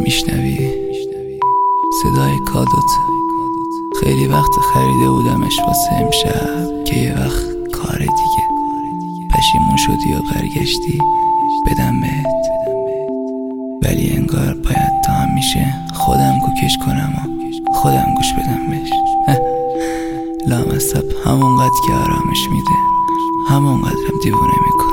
میشنوی صدای کادوت. خیلی وقت خریده بودمش واسه امشب که یه وقت کار دیگه پشیمون شدی و برگشتی بدم بهت، ولی انگار باید تا همیشه خودم کوکش کنم و خودم گوش بدم بهش. لامصب همونقدر که آرامش میده همونقدرم دیوونه میکنه.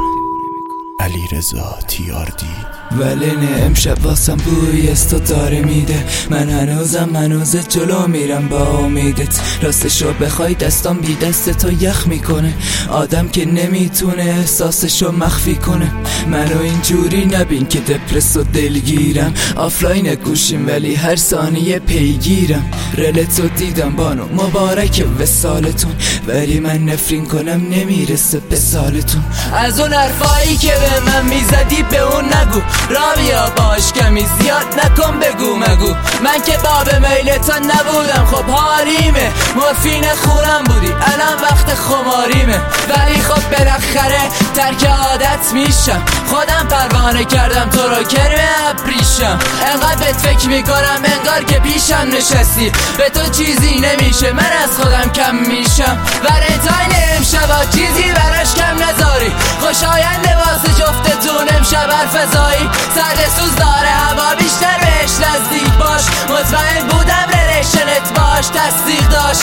علیرضا تیاردی. ولی نه امشب واسم بوی استو داره میده، من هنوز جلو میرم با امیدت. راستشو بخوای دستام بی دست تو یخ میکنه، آدم که نمیتونه احساسشو مخفی کنه. منو اینجوری نبین که دپرس و دلگیرم، آفلاین گوشیم ولی هر ثانیه پیگیرم. رلتو دیدم بانو مبارک وصالتون، ولی من نفرین کنم نمیرسه به سالتون. از اون حرفایی که به من میزدی به اون نگو، را بیا باش کمی زیاد نکن بگو مگو. من که باب میلتان نبودم، خب حالیمه مورفین خونم بودی الان وقت خماریمه. ولی خب بالاخره ترک عادت میشم، خودم پروانه کردم تو رو کرم ابریشم. انقدر بهت فکر میکنم انگار که پیشم نشستی، به تو چیزی نمیشه من از خودم کم میشم. ولنتاین امشبا چیزی براش کم نذاری، خوشایند لباس جفتتون امشب فضایی. سرد سوز داره هوا بیشتر بهش نزدیک باش، مطمئن بودم ریلیشنت باش تصدیق داشت.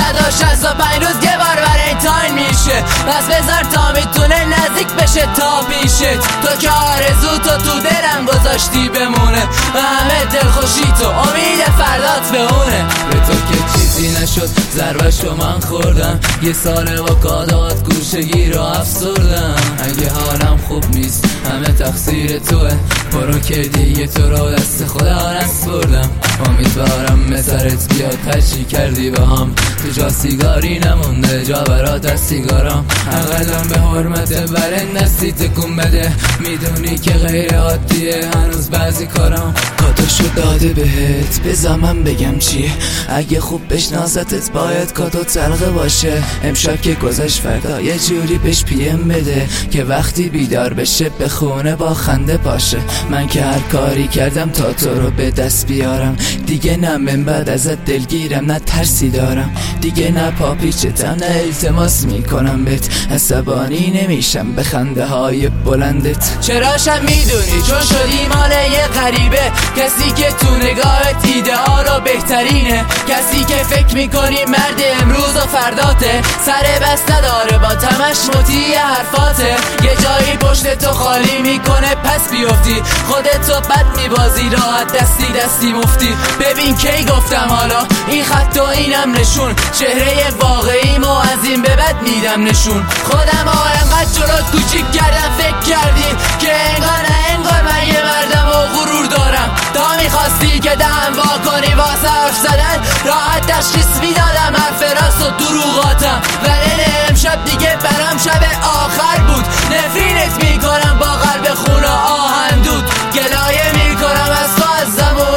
365 روز یه بار ولنتاین میشه، پس بذار تا میتونه نزدیک بشه تا پیشت. تو که آرزو تو دلم گذاشتی بمونه و همه دلخوشی تو امید فردات به اونه. به تو که چیزی نشد ضربشو من خوردم، یه ساله با کادات گوشگی رو افسردم. اگه حالم خوب نیست همه تقصیر توه، برو که دیگه تو رو دست خدا نسپردم. امیدوارم مثلت بیاد هرچی کردی با هم، تو جا سیگاری نمونده جا برات از سیگارم. اقلم به حرمت برن دستی تکون بده، میدونی که غیر عادیه هنوز بعضی کارم. کادوشو داده بهت بذار من بگم چیه، اگه خوب بشناستت باید کادو تلقه باشه. امشب که گذشت فردا یه جوری بهش پیم بده که وقتی بیدار بشه به خونه با خنده باشه. من که هر کاری کردم تا تو رو به دست بیارم، دیگه نه من بعد ازت دلگیرم نه ترسی دارم. دیگه نه پاپیچتم نه التماس میکنم بهت، عصبانی نمیشم به خنده های بلندت. چراشم میدونی چون شدی مال یه غریبه، کسی که تو نگاهت ایدئال و بهترینه، کسی که فکر میکنی مرد امروز و فرداته، سر بس نداره با تمش مطیع حرفاته. یه جایی پشت تو خالی میکنه پس بیفتی، خودتو بد میبازی راحت دستی مفتی. ببین کی گفتم حالا این خط و اینم نشون، چهره واقعیمو از این به بعد میدم نشون. خودم انقدر جلوت کوچیک کردم فکر کردی که انگار من یه مردم و غرور دارم. تا میخواستی که دهم وا کنی واسه حرف زدن، راحت تشخیص میدادم حرف راست و دروغاتم. ولی امشب دیگه برام شب آخر بود، نفرینت میکنم با قلب خون و آهن دود. گلایه میکنم از تو از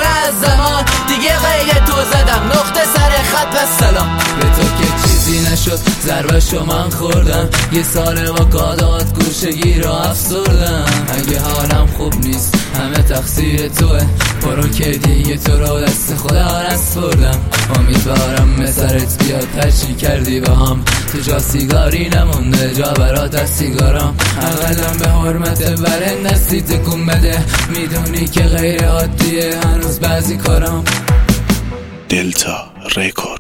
زمان دیگه غیر تو زدم نقطه سر خط و سلام. به تو که چیزی نشد ضربشو من خوردم، یه ساله با کادات گوشگی رو افسردم. اگه حالم خوب نیست همه تقصیر توه، برو که دیگه تو رو دست خدا نسپردم. امیدوارم مثلت بیاد هرچی کردی با هم، تو جا سیگاری نمونده جا برات از سیگارم. اقلم به حرمت برن دستی تکون بده، میدونی که غیر عادیه هنوز بعضی کارم. دلتا ریکورد.